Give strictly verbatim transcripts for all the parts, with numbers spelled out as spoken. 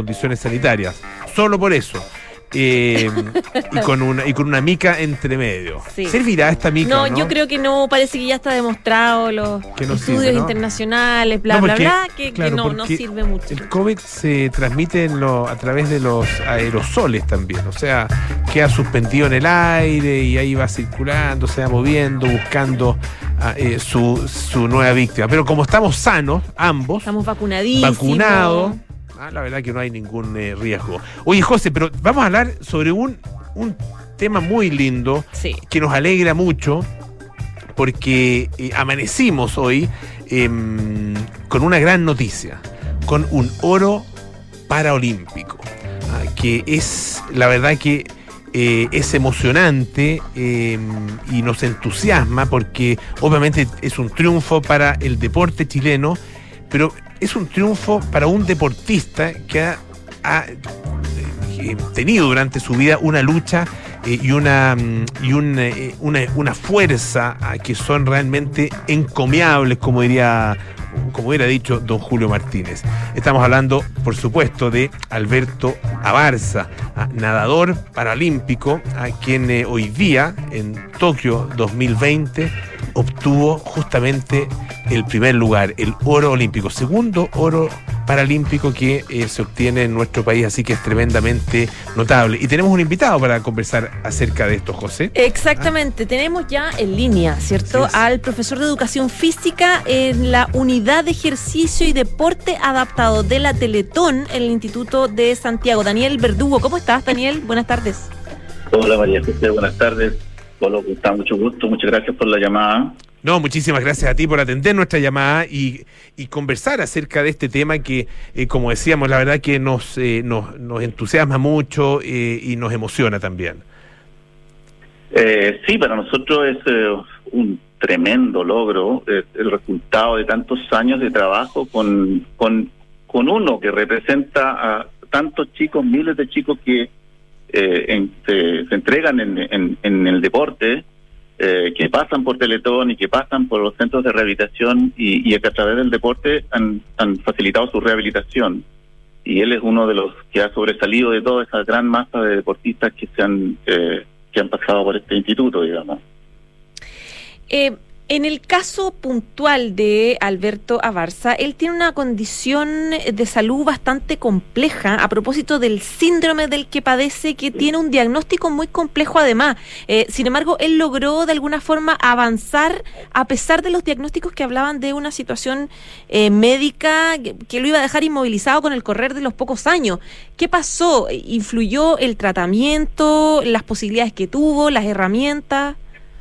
condiciones sanitarias. Solo por eso. Eh, y con una y con una mica entre medio. Sí. ¿Servirá esta mica? No, ¿no? yo creo que no, parece que ya está demostrado los Que no estudios sirve, ¿no? internacionales, bla, No, porque, bla, bla, que, claro, que no, no porque sirve mucho. El COVID se transmite en lo, a través de los aerosoles también, o sea, queda suspendido en el aire y ahí va circulando, se va moviendo, buscando ah, eh, su, su nueva víctima. Pero como estamos sanos, ambos, Estamos vacunadísimos. vacunados, ah, la verdad que no hay ningún eh, riesgo. Oye, José, pero vamos a hablar sobre un, un tema muy lindo, Sí. que nos alegra mucho, porque eh, amanecimos hoy eh, con una gran noticia, con un oro paraolímpico, ah, que es, la verdad que eh, es emocionante eh, y nos entusiasma, porque obviamente es un triunfo para el deporte chileno, pero es un triunfo para un deportista que ha, ha eh, tenido durante su vida una lucha eh, y una y un, eh, una, una fuerza ah, que son realmente encomiables, como diría como hubiera dicho don Julio Martínez. Estamos hablando, por supuesto, de Alberto Abarza, ah, nadador paralímpico, a quien eh, hoy día en Tokio dos mil veinte obtuvo justamente el primer lugar, el oro olímpico, segundo oro paralímpico que eh, se obtiene en nuestro país, así que es tremendamente notable. Y tenemos un invitado para conversar acerca de esto, José. Exactamente, tenemos ya en línea, ¿cierto? Así es. Al profesor de Educación Física en la Unidad de Ejercicio y Deporte Adaptado de la Teletón en el Instituto de Santiago, Daniel Verdugo. ¿Cómo estás, Daniel? Buenas tardes. Hola María José, buenas tardes. Hola, está mucho gusto, muchas gracias por la llamada. No, muchísimas gracias a ti por atender nuestra llamada y, y conversar acerca de este tema que, eh, como decíamos, la verdad que nos, eh, nos, nos entusiasma mucho eh, y nos emociona también. Eh, sí, para nosotros es eh, un tremendo logro, eh, el resultado de tantos años de trabajo con, con, con uno que representa a tantos chicos, miles de chicos que eh, en, se, se entregan en, en, en el deporte, eh, que pasan por Teletón y que pasan por los centros de rehabilitación y, y que a través del deporte han, han facilitado su rehabilitación. Y él es uno de los que ha sobresalido de toda esa gran masa de deportistas que se han eh, que han pasado por este instituto, digamos. Eh, en el caso puntual de Alberto Abarza, él tiene una condición de salud bastante compleja a propósito del síndrome del que padece, que tiene un diagnóstico muy complejo además. Eh, sin embargo, él logró de alguna forma avanzar a pesar de los diagnósticos que hablaban de una situación eh, médica que, que lo iba a dejar inmovilizado con el correr de los pocos años. ¿Qué pasó? ¿Influyó el tratamiento, las posibilidades que tuvo, las herramientas?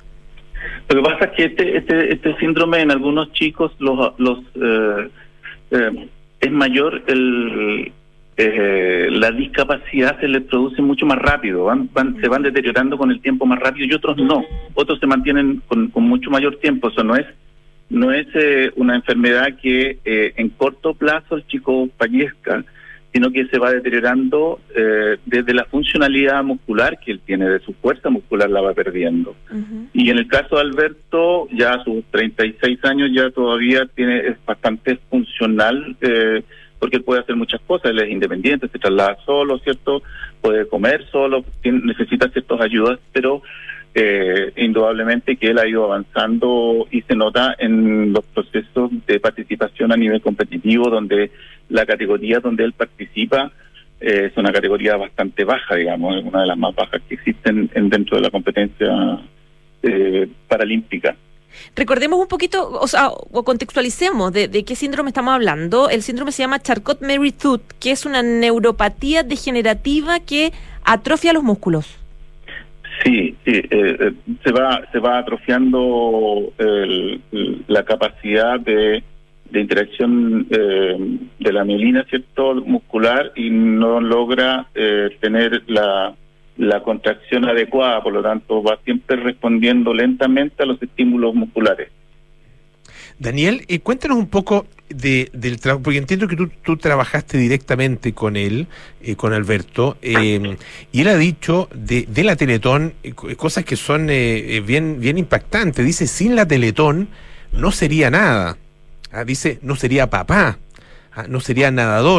Lo que pasa es que este este, este síndrome en algunos chicos los los eh, eh, es mayor, el eh, la discapacidad se les produce mucho más rápido, van, van se van deteriorando con el tiempo más rápido y otros no, otros se mantienen con, con mucho mayor tiempo. Eso no es no es eh, una enfermedad que eh, en corto plazo el chico fallezca, sino que se va deteriorando eh, desde la funcionalidad muscular que él tiene, de su fuerza muscular la va perdiendo. Uh-huh. Y en el caso de Alberto, ya a sus treinta y seis años ya todavía tiene es bastante funcional, eh, porque él puede hacer muchas cosas, él es independiente, se traslada solo, ¿cierto? Puede comer solo, tiene, necesita ciertas ayudas, pero eh, indudablemente que él ha ido avanzando y se nota en los procesos de participación a nivel competitivo, donde la categoría donde él participa eh, es una categoría bastante baja, digamos, es una de las más bajas que existen en, dentro de la competencia eh, paralímpica. Recordemos un poquito, o sea, o contextualicemos de, de qué síndrome estamos hablando. El síndrome se llama Charcot-Marie-Tooth, que es una neuropatía degenerativa que atrofia los músculos. Sí, sí eh, eh, se va se va atrofiando el, la capacidad de de interacción eh, de la mielina, ¿cierto?, muscular, y no logra eh, tener la, la contracción adecuada, por lo tanto va siempre respondiendo lentamente a los estímulos musculares. Daniel, eh, cuéntanos un poco de, del trabajo, porque entiendo que tú, tú trabajaste directamente con él, eh, con Alberto, eh, y él ha dicho de, de la Teletón eh, cosas que son eh, bien, bien impactantes. Dice, sin la Teletón no sería nada. Ah, dice, no sería papá, ah, no sería nadador,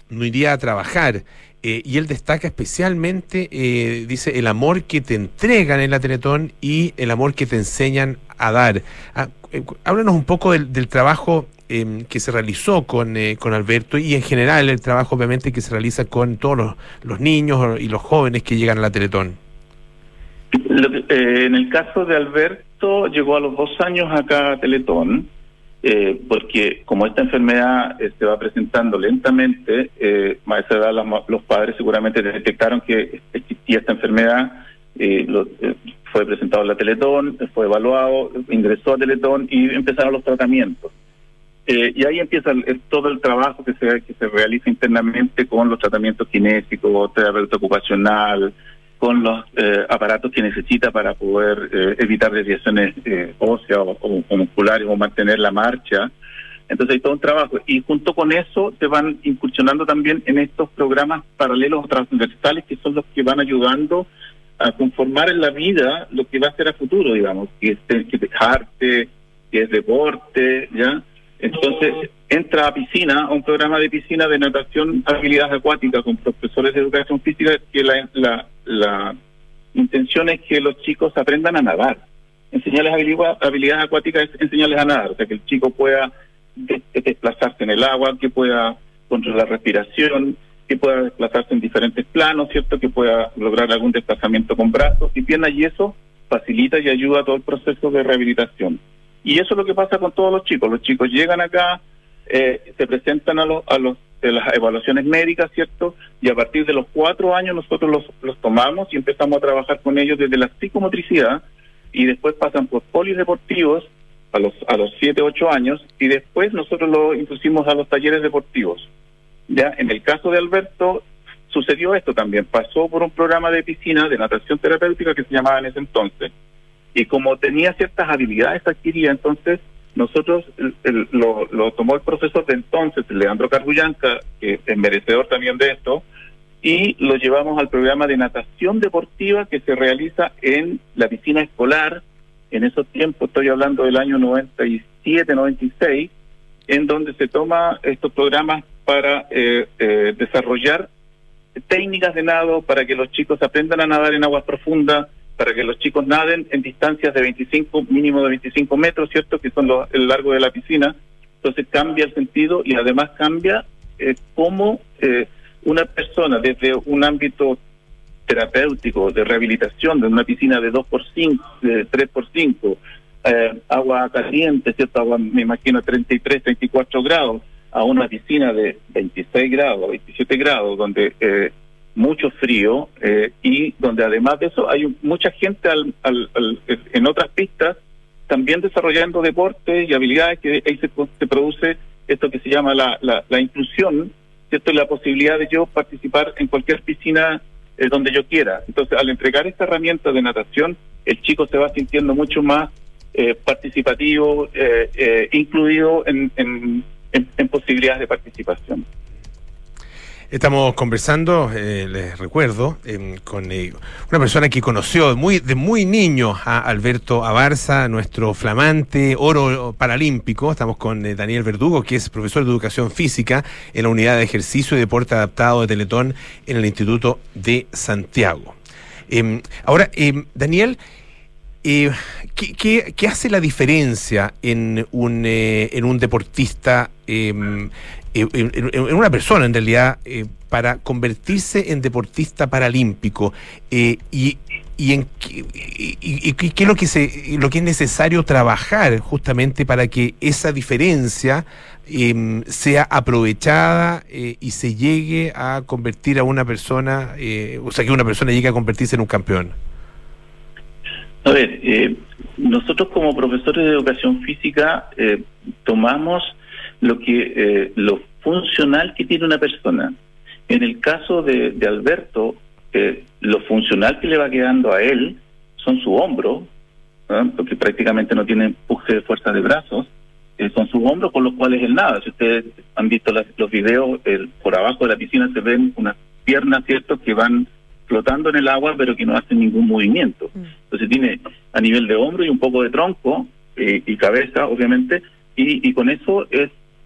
no iría a trabajar. Eh, y él destaca especialmente, eh, dice, el amor que te entregan en la Teletón y el amor que te enseñan a dar. Ah, eh, háblanos un poco del, del trabajo eh, que se realizó con, eh, con Alberto y en general el trabajo obviamente que se realiza con todos los, los niños y los jóvenes que llegan a la Teletón. Lo que, eh, en el caso de Alberto, llegó a los dos años acá a Teletón. Eh, porque como esta enfermedad eh, se va presentando lentamente, eh, a esa edad la, los padres seguramente detectaron que existía esta enfermedad, eh, lo, eh, fue presentado en la Teletón, fue evaluado, ingresó a Teletón y empezaron los tratamientos. Eh, y ahí empieza el, el, todo el trabajo que se, que se realiza internamente con los tratamientos kinésicos, terapeuta ocupacional, con los eh, aparatos que necesita para poder eh, evitar desviaciones eh, óseas o, o, o musculares o mantener la marcha. Entonces hay todo un trabajo. Y junto con eso se van incursionando también en estos programas paralelos o transversales que son los que van ayudando a conformar en la vida lo que va a ser a futuro, digamos, que es, que es arte, que es deporte, ¿ya? Entonces entra a piscina, a un programa de piscina de natación, habilidades acuáticas con profesores de educación física, que la, la, la intención es que los chicos aprendan a nadar. Enseñarles habilidades, habilidades acuáticas es enseñarles a nadar, o sea que el chico pueda de, de desplazarse en el agua, que pueda controlar la respiración, que pueda desplazarse en diferentes planos, ¿cierto? Que pueda lograr algún desplazamiento con brazos y piernas, y eso facilita y ayuda a todo el proceso de rehabilitación. Y eso es lo que pasa con todos los chicos. Los chicos llegan acá, eh, se presentan a los a los de las evaluaciones médicas, ¿cierto? Y a partir de los cuatro años nosotros los, los tomamos y empezamos a trabajar con ellos desde la psicomotricidad, y después pasan por polideportivos a los a los siete, ocho años, y después nosotros lo introducimos a los talleres deportivos. Ya en el caso de Alberto sucedió esto también, pasó por un programa de piscina de natación terapéutica que se llamaba en ese entonces, y como tenía ciertas habilidades adquiridas, entonces nosotros el, el, lo, lo tomó el profesor de entonces, Leandro Carbullanca, que es merecedor también de esto, y lo llevamos al programa de natación deportiva que se realiza en la piscina escolar. En esos tiempos, estoy hablando del año noventa y siete, noventa y seis, en donde se toma estos programas para eh, eh, desarrollar técnicas de nado, para que los chicos aprendan a nadar en aguas profundas, para que los chicos naden en distancias de veinticinco, mínimo de veinticinco metros, ¿cierto? Que son los, el largo de la piscina. Entonces cambia el sentido y además cambia eh, cómo eh, una persona desde un ámbito terapéutico, de rehabilitación, de una piscina de dos por cinco, de tres por cinco, eh, agua caliente, ¿cierto? Agua, me imagino, treinta y tres, treinta y cuatro grados, a una piscina de veintiséis grados, veintisiete grados, donde eh, mucho frío, eh, y donde además de eso hay mucha gente al, al, al, en otras pistas también desarrollando deportes y habilidades, que ahí se, se produce esto que se llama la, la, la inclusión, ¿cierto? La posibilidad de yo participar en cualquier piscina eh, donde yo quiera. Entonces, al entregar esta herramienta de natación, el chico se va sintiendo mucho más eh, participativo, eh, eh, incluido en, en, en, en posibilidades de participación. Estamos conversando, eh, les recuerdo, eh, con eh, una persona que conoció muy, de muy niño a Alberto Abarza, nuestro flamante oro paralímpico. Estamos con eh, Daniel Verdugo, que es profesor de educación física en la unidad de ejercicio y deporte adaptado de Teletón en el Instituto de Santiago. Eh, ahora, eh, Daniel, eh, ¿qué, qué, qué hace la diferencia en un, eh, en un deportista, eh, En, en, en una persona en realidad, eh, para convertirse en deportista paralímpico, eh, y, y en y, y, y qué es lo que se lo que es necesario trabajar justamente para que esa diferencia eh, sea aprovechada eh, y se llegue a convertir a una persona, eh, o sea, que una persona llegue a convertirse en un campeón? A ver, eh, nosotros como profesores de educación física eh, tomamos lo que eh, lo funcional que tiene una persona. En el caso de, de Alberto, eh, lo funcional que le va quedando a él son su hombro, ¿no? Porque prácticamente no tiene empuje de fuerza de brazos, eh, son sus hombros con los cuales él nada. Si ustedes han visto las, los videos, eh, por abajo de la piscina se ven unas piernas, ¿cierto?, que van flotando en el agua, pero que no hacen ningún movimiento. Entonces tiene a nivel de hombro y un poco de tronco, eh, y cabeza, obviamente, y, y con eso es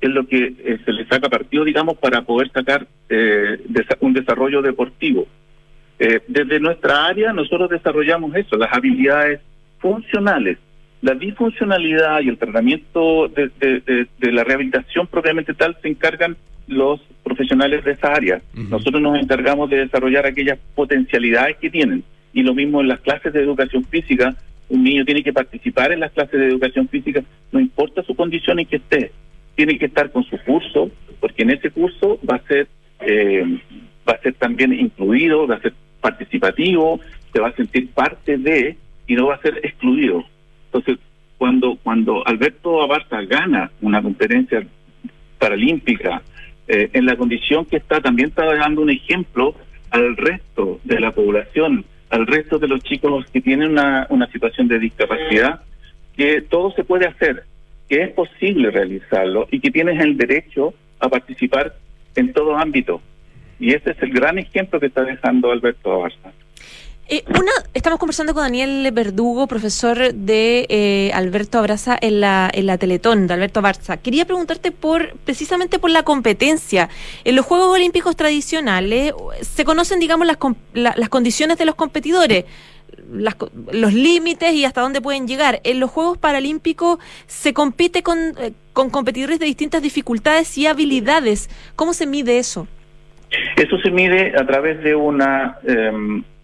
es lo que eh, se le saca partido, digamos, para poder sacar eh, desa- un desarrollo deportivo. Eh, desde nuestra área nosotros desarrollamos eso, las habilidades funcionales. La disfuncionalidad y el tratamiento de, de, de, de la rehabilitación propiamente tal se encargan los profesionales de esa área. Uh-huh. Nosotros nos encargamos de desarrollar aquellas potencialidades que tienen. Y lo mismo en las clases de educación física. Un niño tiene que participar en las clases de educación física, no importa su condición en que esté. Tiene que estar con su curso, porque en ese curso va a ser eh, va a ser también incluido, va a ser participativo, se va a sentir parte de y no va a ser excluido. Entonces, cuando cuando Alberto Abarza gana una competencia paralímpica eh, en la condición que está, también está dando un ejemplo al resto de la población, al resto de los chicos que tienen una, una situación de discapacidad, que todo se puede hacer, que es posible realizarlo y que tienes el derecho a participar en todo ámbito. Y ese es el gran ejemplo que está dejando Alberto Abarza. Eh, una, estamos conversando con Daniel Verdugo, profesor de eh, Alberto Abarza en la en la Teletón, de Alberto Abarza. Quería preguntarte por precisamente por la competencia. En los Juegos Olímpicos tradicionales se conocen, digamos, las, la, las condiciones de los competidores, las, los límites y hasta dónde pueden llegar. En los Juegos Paralímpicos se compite con, eh, con competidores de distintas dificultades y habilidades. ¿Cómo se mide eso? Eso se mide a través de una... Eh,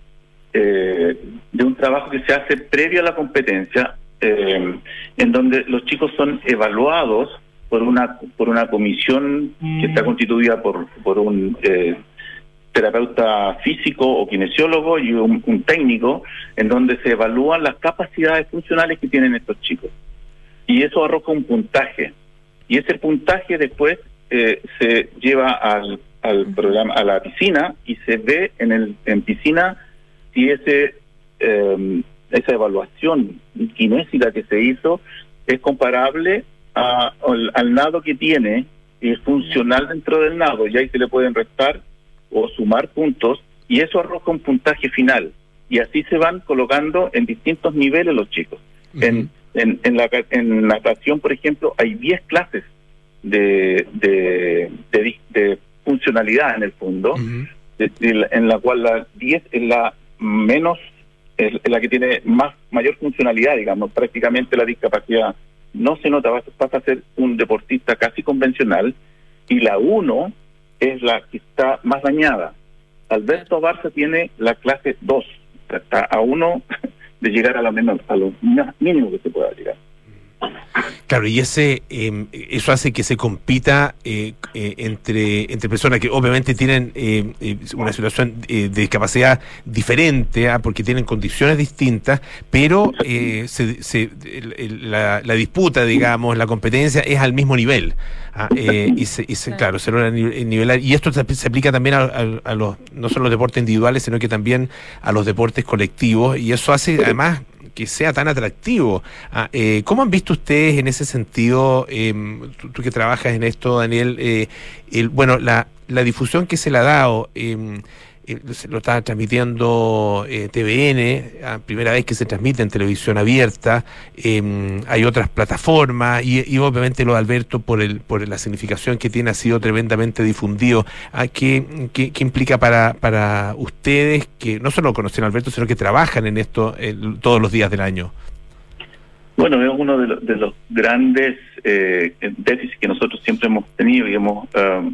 Eh, de un trabajo que se hace previo a la competencia, eh, en donde los chicos son evaluados por una por una comisión que está constituida por por un eh, terapeuta físico o kinesiólogo y un, un técnico, en donde se evalúan las capacidades funcionales que tienen estos chicos. Y eso arroja un puntaje. Y ese puntaje después eh, se lleva al, al programa, a la piscina, y se ve en el en piscina si ese eh, esa evaluación kinésica que se hizo es comparable a, al, al nado que tiene y es funcional dentro del nado, y ahí se le pueden restar o sumar puntos, y eso arroja un puntaje final, y así se van colocando en distintos niveles los chicos. Uh-huh. En, en, en, la, en natación, por ejemplo, hay diez clases de, de, de, de funcionalidad en el fondo, uh-huh. de, de, en la cual la diez es la menos, es la que tiene más mayor funcionalidad, digamos. Prácticamente la discapacidad no se nota, vas, vas a ser un deportista casi convencional, y la uno es la que está más dañada. Alberto Abarza tiene la clase dos, está a uno de llegar a lo menos, a lo mínimo que se pueda llegar. Claro, y ese eh, eso hace que se compita eh, eh, entre entre personas que obviamente tienen eh, eh, una situación eh, de discapacidad diferente, ¿eh? Porque tienen condiciones distintas, pero eh, se, se, el, el, la, la disputa, digamos, la competencia es al mismo nivel, ¿ah? eh, y, se, y se, claro, se logra nivelar, y esto se, se aplica también a, a, a los, no solo los deportes individuales, sino que también a los deportes colectivos, y eso hace además que sea tan atractivo. Ah, eh, ¿Cómo han visto ustedes en ese sentido, eh, tú, tú que trabajas en esto, Daniel, eh, el, bueno, la, la difusión que se le ha dado? Eh, eh, lo está transmitiendo eh, T V N, a primera vez que se transmite en televisión abierta, eh, hay otras plataformas, y, y obviamente lo de Alberto, por el por la significación que tiene, ha sido tremendamente difundido. ¿Ah, qué, qué, qué implica para para ustedes, que no solo conocen a Alberto, sino que trabajan en esto eh, todos los días del año? Bueno, es uno de, lo, de los grandes eh, déficits que nosotros siempre hemos tenido y hemos um,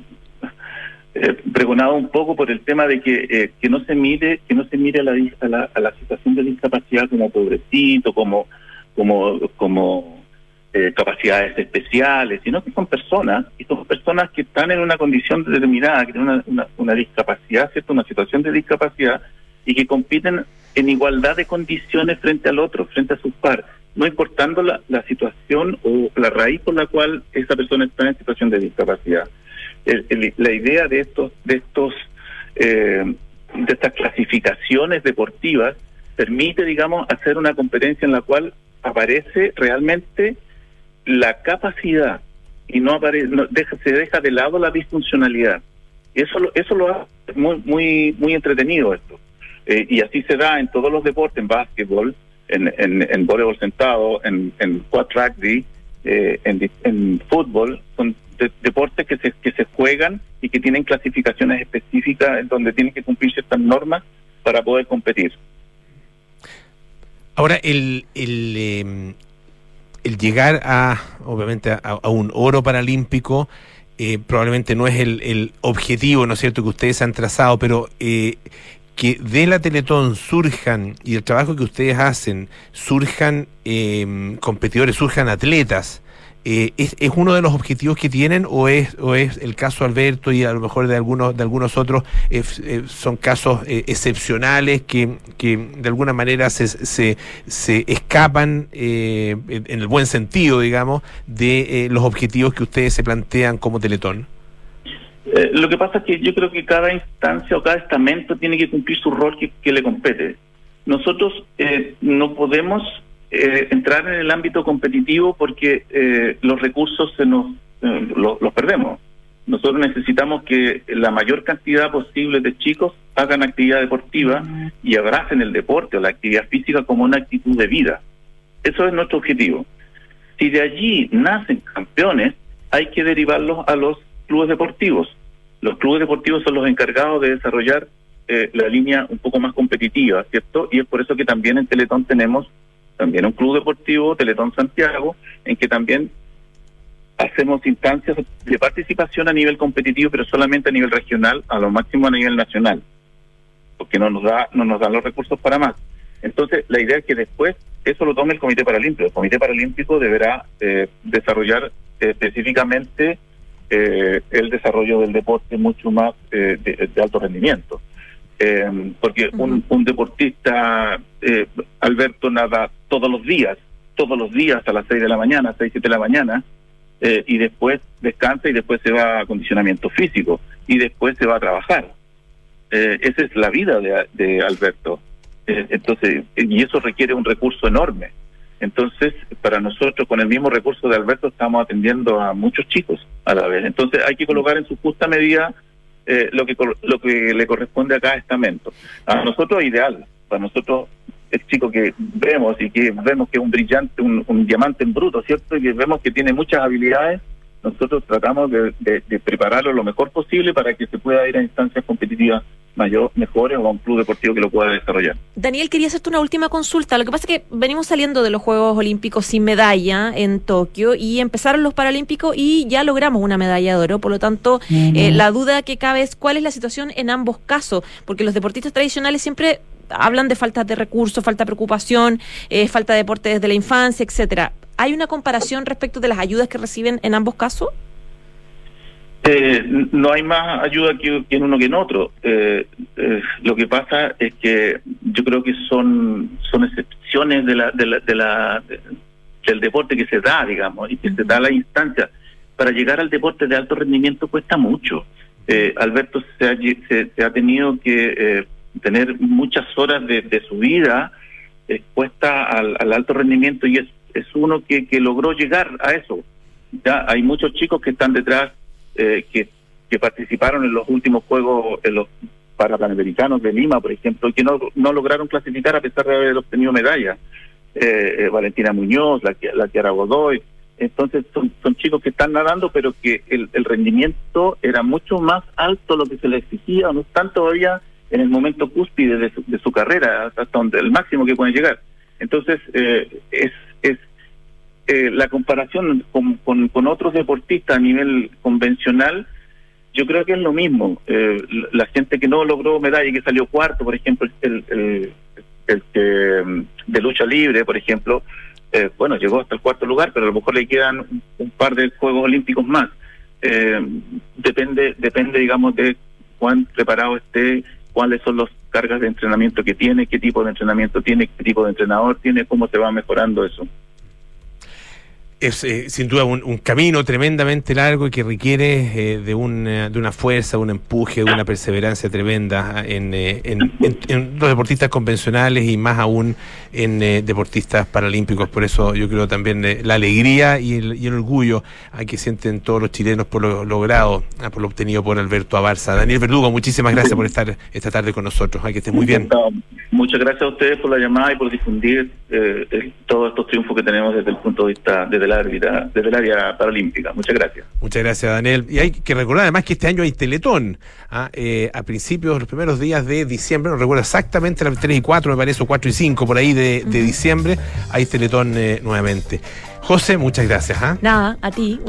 eh, pregonado un poco por el tema de que eh, que no se mire que no se mire a la, a la a la situación de discapacidad como pobrecito, como como como eh, capacidades especiales, sino que son personas, y son personas que están en una condición determinada, que tienen una, una, una discapacidad, ¿cierto? Una situación de discapacidad, y que compiten en igualdad de condiciones frente al otro, frente a sus pares, no importando la, la situación o la raíz por la cual esa persona está en situación de discapacidad. El, el, la idea de estos de estos eh, de estas clasificaciones deportivas permite, digamos, hacer una competencia en la cual aparece realmente la capacidad y no aparece, no, deja, se deja de lado la disfuncionalidad. Eso lo, eso lo hace muy muy muy entretenido esto, eh, y así se da en todos los deportes, en básquetbol, en en, en voleibol sentado, en en quad rugby, eh, en, en fútbol. Son de, deportes que se, que se juegan y que tienen clasificaciones específicas en donde tienen que cumplir ciertas normas para poder competir. Ahora, el, el, eh, el llegar a, obviamente, a, a un oro paralímpico eh, probablemente no es el, el objetivo, ¿no es cierto?, que ustedes han trazado, pero eh, que de la Teletón surjan, y el trabajo que ustedes hacen, surjan eh, competidores, surjan atletas, eh, ¿es, ¿es uno de los objetivos que tienen o es o es el caso Alberto y a lo mejor de algunos de algunos otros eh, eh, son casos eh, excepcionales que, que de alguna manera se, se, se escapan eh, en el buen sentido, digamos, de eh, los objetivos que ustedes se plantean como Teletón? Eh, lo que pasa es que yo creo que cada instancia o cada estamento tiene que cumplir su rol que, que le compete. Nosotros eh, no podemos eh, entrar en el ámbito competitivo porque eh, los recursos se nos eh, los, los perdemos. Nosotros necesitamos que la mayor cantidad posible de chicos hagan actividad deportiva y abracen el deporte o la actividad física como una actitud de vida. Eso es nuestro objetivo. Si de allí nacen campeones, hay que derivarlos a los clubes deportivos. Los clubes deportivos son los encargados de desarrollar eh, la línea un poco más competitiva, ¿cierto? Y es por eso que también en Teletón tenemos también un club deportivo, Teletón Santiago, en que también hacemos instancias de participación a nivel competitivo, pero solamente a nivel regional, a lo máximo a nivel nacional, porque no nos da no nos dan los recursos para más. Entonces, la idea es que después eso lo tome el Comité Paralímpico. El Comité Paralímpico deberá eh, desarrollar eh, específicamente Eh, el desarrollo del deporte mucho más eh, de, de alto rendimiento. Eh, porque uh-huh. un, un deportista, eh, Alberto, nada todos los días, todos los días a las seis de la mañana, seis, siete de la mañana, eh, y después descansa y después se va a acondicionamiento físico y después se va a trabajar. Eh, esa es la vida de, de Alberto. Eh, entonces, y eso requiere un recurso enorme. Entonces, para nosotros, con el mismo recurso de Alberto, estamos atendiendo a muchos chicos a la vez. Entonces, hay que colocar en su justa medida eh, lo que lo que le corresponde a cada estamento. A nosotros es ideal. Para nosotros, el chico que vemos y que vemos que es un brillante, un, un diamante en bruto, ¿cierto? Y que vemos que tiene muchas habilidades, nosotros tratamos de, de, de prepararlo lo mejor posible para que se pueda ir a instancias competitivas mayor, mejores o a un club deportivo que lo pueda desarrollar. Daniel, quería hacerte una última consulta. Lo que pasa es que venimos saliendo de los Juegos Olímpicos sin medalla en Tokio y empezaron los Paralímpicos y ya logramos una medalla de oro. Por lo tanto, uh-huh. eh, la duda que cabe es cuál es la situación en ambos casos, porque los deportistas tradicionales siempre hablan de falta de recursos, falta de preocupación, eh, falta de deporte desde la infancia, etcétera. ¿Hay una comparación respecto de las ayudas que reciben en ambos casos? Eh, no hay más ayuda que, que en uno que en otro. Eh, eh, lo que pasa es que yo creo que son son excepciones de la, de la, de la de, del deporte que se da, digamos, y que uh-huh. se da la instancia. Para llegar al deporte de alto rendimiento cuesta mucho. Eh, Alberto se ha, se, se ha tenido que eh, tener muchas horas de, de su vida expuesta al, al alto rendimiento y es, es uno que, que logró llegar a eso. Ya hay muchos chicos que están detrás Eh, que, que participaron en los últimos Juegos, en los Parapanamericanos de Lima, por ejemplo, que no no lograron clasificar a pesar de haber obtenido medallas. Eh, eh, Valentina Muñoz, la, la Kiara Godoy. Entonces son, son chicos que están nadando, pero que el, el rendimiento era mucho más alto lo que se les exigía, no están todavía en el momento cúspide de su, de su carrera, hasta donde el máximo que pueden llegar. Entonces, eh, es... es Eh, la comparación con, con, con otros deportistas a nivel convencional, yo creo que es lo mismo. Eh, la gente que no logró medalla y que salió cuarto, por ejemplo, el, el, el que de lucha libre, por ejemplo, eh, bueno, llegó hasta el cuarto lugar, pero a lo mejor le quedan un, un par de Juegos Olímpicos más. Eh, depende, depende, digamos, de cuán preparado esté, cuáles son las cargas de entrenamiento que tiene, qué tipo de entrenamiento tiene, qué tipo de entrenador tiene, cómo se va mejorando eso. Es eh, sin duda un, un camino tremendamente largo y que requiere eh, de, un, de una fuerza, de un empuje, de una perseverancia tremenda en, eh, en, en, en los deportistas convencionales y más aún en eh, deportistas paralímpicos. Por eso yo creo también eh, la alegría y el, y el orgullo a que sienten todos los chilenos por lo logrado, por lo obtenido por Alberto Abarza. Daniel Verdugo, muchísimas gracias por estar esta tarde con nosotros. Ay, que estés muy bien. Muchas gracias a ustedes por la llamada y por difundir eh, el, todos estos triunfos que tenemos desde el punto de vista, desde la la área, desde el área paralímpica. Muchas gracias. Muchas gracias, Daniel. Y hay que recordar además que este año hay Teletón. ¿ah? Eh, a principios, los primeros días de diciembre, no recuerdo exactamente, las tres y cuatro, me parece, o cuatro y cinco, por ahí de, de diciembre, hay Teletón eh, nuevamente. José, muchas gracias. ¿ah? Nada, a ti.